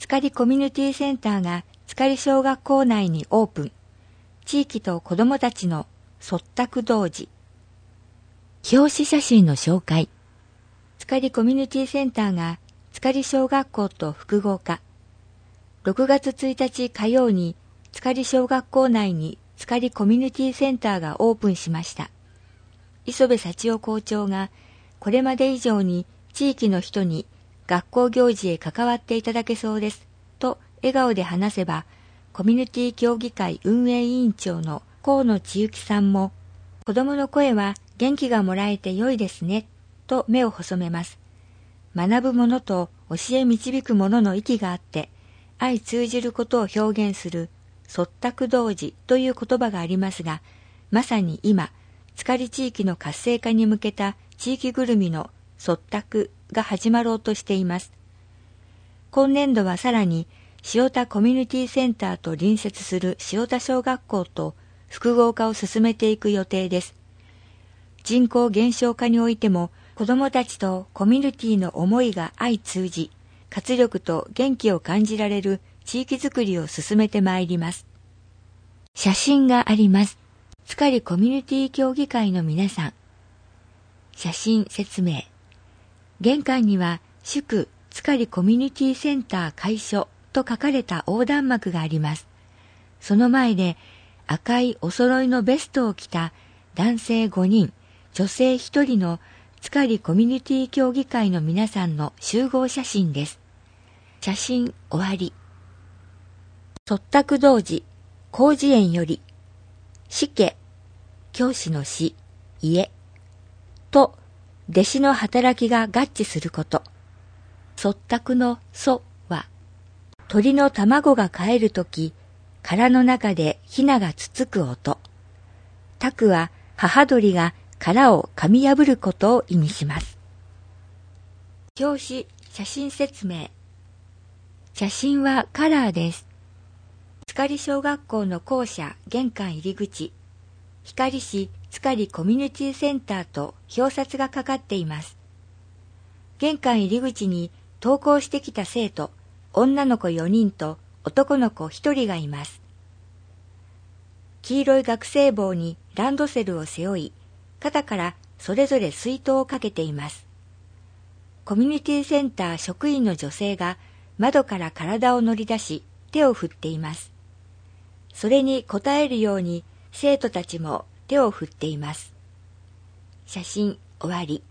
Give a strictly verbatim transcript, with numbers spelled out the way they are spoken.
塚里コミュニティセンターが塚里小学校内にオープン。地域と子どもたちの卒託同時。表紙写真の紹介。塚里コミュニティセンターが塚里小学校と複合化。ろくがつついたち火曜に塚里小学校内に塚里コミュニティセンターがオープンしました。磯部幸男校長がこれまで以上に地域の人に学校行事へ関わっていただけそうですと笑顔で話せば、コミュニティ協議会運営委員長の河野千幸さんも、子どもの声は元気がもらえて良いですねと目を細めます。学ぶものと教え導くものの息があって相通じることを表現する卒託同時という言葉がありますが、まさに今塚里地域の活性化に向けた地域ぐるみの卒託が始まろうとしています。今年度はさらに塩田コミュニティセンターと隣接する塩田小学校と複合化を進めていく予定です。人口減少化においても子どもたちとコミュニティの思いが相通じ、活力と元気を感じられる地域づくりを進めてまいります。写真があります。塚里コミュニティ協議会の皆さん。写真説明。玄関には祝塚里コミュニティセンター開所と書かれた横断幕があります。その前で赤いお揃いのベストを着た男性ごにん、女性ひとりの塚里コミュニティ協議会の皆さんの集合写真です。写真終わり。卒託同時、広辞苑より、師家、教師の師、家、と、弟子の働きが合致すること。卒託の祖は、鳥の卵がかえるとき、殻の中でヒナがつつく音。託は母鳥が殻を噛み破ることを意味します。表紙、写真説明。写真はカラーです。塚里小学校の校舎玄関入り口、光市塚里コミュニティセンターと表札がかかっています。玄関入り口に登校してきた生徒、女の子よにんと男の子ひとりがいます。黄色い学生帽にランドセルを背負い、肩からそれぞれ水筒をかけています。コミュニティセンター職員の女性が窓から体を乗り出し手を振っています。それに応えるように生徒たちも手を振っています。写真終わり。